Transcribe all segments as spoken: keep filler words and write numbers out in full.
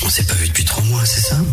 On s'est pas vu depuis trois mois, c'est ça?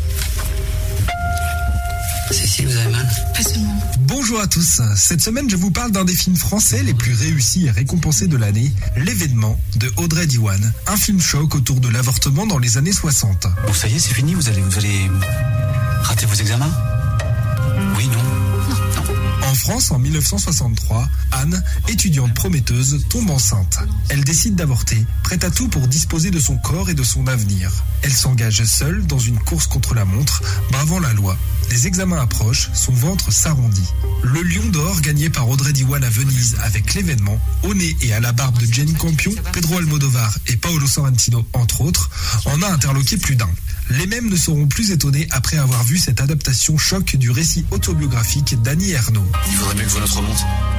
C'est ici que vous avez mal? Pas seulement. Bonjour à tous. Cette semaine, je vous parle d'un des films français les plus réussis et récompensés de l'année, L'événement de Audrey Diwan. Un film choc autour de l'avortement dans les années soixante. Bon, ça y est, c'est fini, vous allez, vous allez rater vos examens? Oui, non? En France, en mille neuf cent soixante-trois, Anne, étudiante prometteuse, tombe enceinte. Elle décide d'avorter, prête à tout pour disposer de son corps et de son avenir. Elle s'engage seule dans une course contre la montre, bravant la loi. Les examens approchent, son ventre s'arrondit. Le Lion d'Or gagné par Audrey Diwan à Venise avec L'événement, au nez et à la barbe de Jane Campion, Pedro Almodovar et Paolo Sorrentino, entre autres, en a interloqué plus d'un. Les mêmes ne seront plus étonnés après avoir vu cette adaptation choc du récit autobiographique d'Annie Ernaux. Il faudrait bien que votre remonte.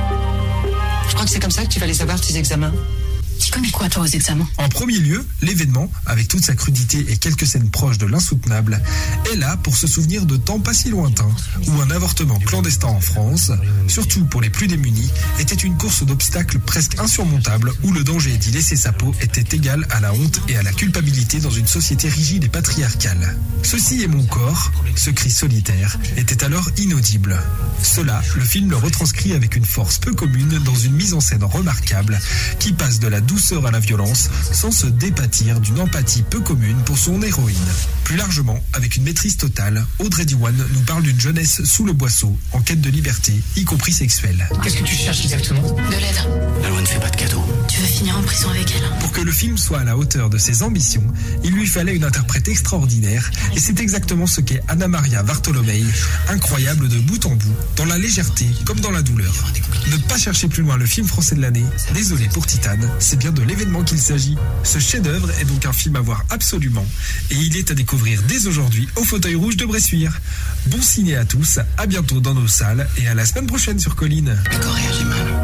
Je crois que c'est comme ça que tu vas les avoir, tes examens. Tu connais quoi, toi, aux examens? En premier lieu, L'événement, avec toute sa crudité et quelques scènes proches de l'insoutenable, est là pour se souvenir de temps pas si lointains, où un avortement clandestin en France, surtout pour les plus démunis, était une course d'obstacles presque insurmontable, où le danger d'y laisser sa peau était égal à la honte et à la culpabilité dans une société rigide et patriarcale. Ceci est mon corps, ce cri solitaire, était alors inaudible. Cela, le film le retranscrit avec une force peu commune dans une mise en scène remarquable, qui passe de la douceur à la violence, sans se dépâtir d'une empathie peu commune pour son héroïne. Plus largement, avec une maîtrise totale, Audrey Diwan nous parle d'une jeunesse sous le boisseau, en quête de liberté, y compris sexuelle. Qu'est-ce que tu cherches exactement? De l'aide. La loi ne fait pas de cadeaux. Tu veux finir en prison avec elle? Pour que le film soit à la hauteur de ses ambitions, il lui fallait une interprète extraordinaire, et c'est exactement ce qu'est Anna Maria Bartolomei, incroyable de bout en bout, dans la légèreté comme dans la douleur. Ne pas chercher plus loin le film français de l'année, désolé pour Titane, c'est bien de L'événement qu'il s'agit. Ce chef-d'œuvre est donc un film à voir absolument, et il est à découvrir dès aujourd'hui au Fauteuil Rouge de Bressuire. Bon ciné à tous, à bientôt dans nos salles, et à la semaine prochaine sur Colline. Le corps réagit mal.